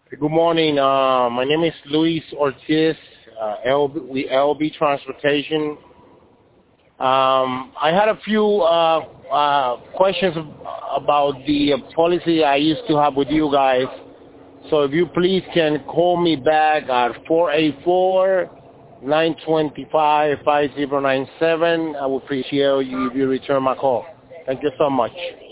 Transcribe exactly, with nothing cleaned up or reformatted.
Good morning. Uh, my name is Luis Ortiz, uh, L B, we L B Transportation. Um, I had a few uh, uh, questions about the policy I used to have with you guys. So if you please can call me back at four eight four, nine two five, five zero nine seven. I would appreciate you if you return my call. Thank you so much.